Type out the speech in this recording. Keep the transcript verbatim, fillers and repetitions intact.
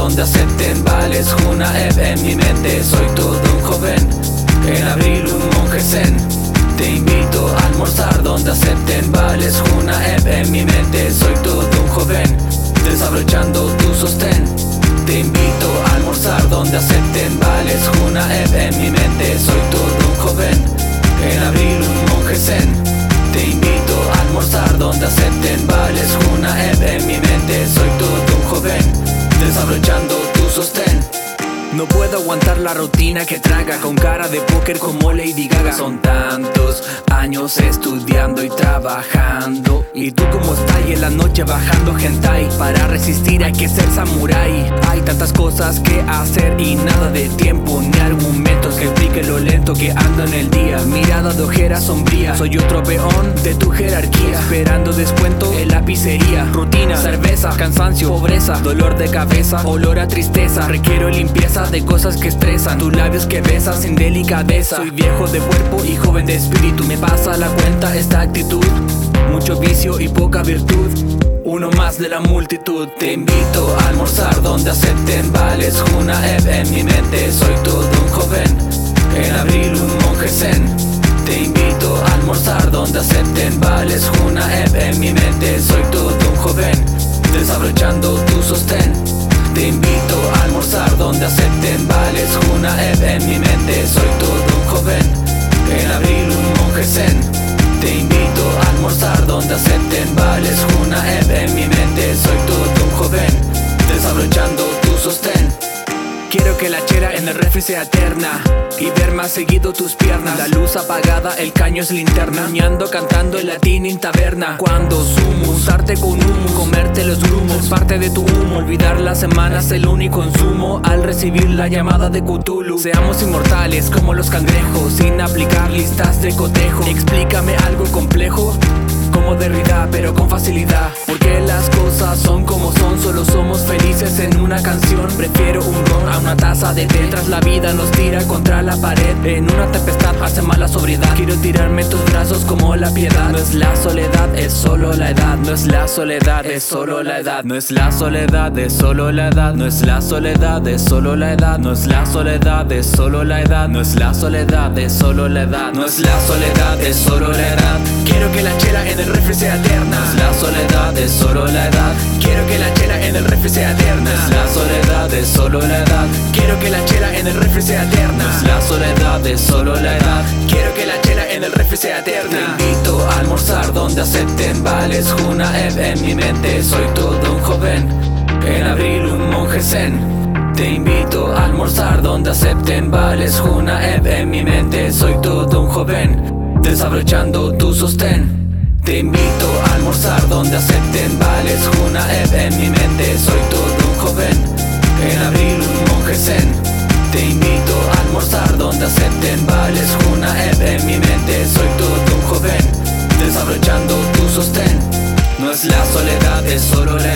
donde acepten vales Juna Eb. En mi mente soy todo un joven, en abril un monje zen. Te invito a almorzar donde acepten vales Juna Eb. En mi mente soy todo un joven, desabrochando tu sostén. Te invito a almorzar donde acepten vales Juna Eb. En mi mente soy todo un joven, en abril un monje zen. Te invito a almorzar donde acepten vales Juna Eb. En mi mente soy todo un joven, desabrochando tu sostén. No puedo aguantar la rutina que traga, con cara de póker como Lady Gaga. Son tantos años estudiando y trabajando, y tú como estás y en la noche bajando hentai. Para resistir hay que ser samurái. Hay tantas cosas que hacer y nada de tiempo ni argumentos que expliquen lo lento que ando en el día. Mirada de ojera sombría, soy otro peón de tu jerarquía, esperando descuento en la pizzería. Rutina, cerveza, cansancio, pobreza, dolor de cabeza, olor a tristeza. Requiero limpieza de cosas que estresan, tus labios que besas sin delicadeza. Soy viejo de cuerpo y joven de espíritu, me pasa la cuenta esta actitud. Mucho vicio y poca virtud, uno más de la multitud. Te invito a almorzar donde acepten vales Juna Eb. En mi mente soy todo un joven, en abril un monje zen. Te invito a almorzar donde acepten vales Juna Eb. En mi mente soy todo un joven, desabrochando tu sostén. Te invito a almorzar donde acepten vales Juna Eb. En mi mente soy todo un joven, en abril un monje zen. Te invito a almorzar donde acepten vales Juna Eb. En mi mente soy todo un joven, desabrochando tu sostén. Quiero que la chera en el refri sea eterna y ver más seguido tus piernas. La luz apagada, el caño es linterna, ñando cantando el latín en taberna. Cuando sumo, usarte con humo, comerte los grumos, parte de tu humo. Olvidar las semanas, el único consumo al recibir la llamada de Cthulhu. Seamos inmortales como los cangrejos, sin aplicar listas de cotejo. Explícame algo complejo, como Derrida, pero con facilidad. Porque las cosas son como son, solo somos felices en una canción. Prefiero un ron a una taza de té, tras la vida nos tira contra la pared. En una tempestad hace mala sobriedad, quiero tirarme tus brazos como la piedad. No es la soledad, es solo la edad. No es la soledad, es solo la edad. No es la soledad, es solo la edad. No es la soledad, es solo la edad. No es la soledad, es solo la edad. No es la soledad, es solo la edad. No es la soledad, es solo la edad. Quiero que la chela en el refri sea eterna. No es la soledad, es solo la edad. Quiero que la chela en el refri sea eterna. No es la soledad, es solo la edad. Quiero que la chela en el refri sea eterna. No es la soledad, es solo la edad. Quiero que la chela en el refri sea eterna. Te invito a almorzar donde acepten vales Juna Eb. En mi mente soy todo un joven, en abril un monje zen. Te invito a almorzar donde acepten vales Juna Eb. En mi mente soy todo un joven, desabrochando tu sostén. Te invito a almorzar donde acepten vales Juna Eb. En mi mente soy todo un joven, en abril un monje zen. Te invito a almorzar donde acepten vales Juna Eb. En mi mente soy todo un joven, desabrochando tu sostén. No es la soledad, es solo la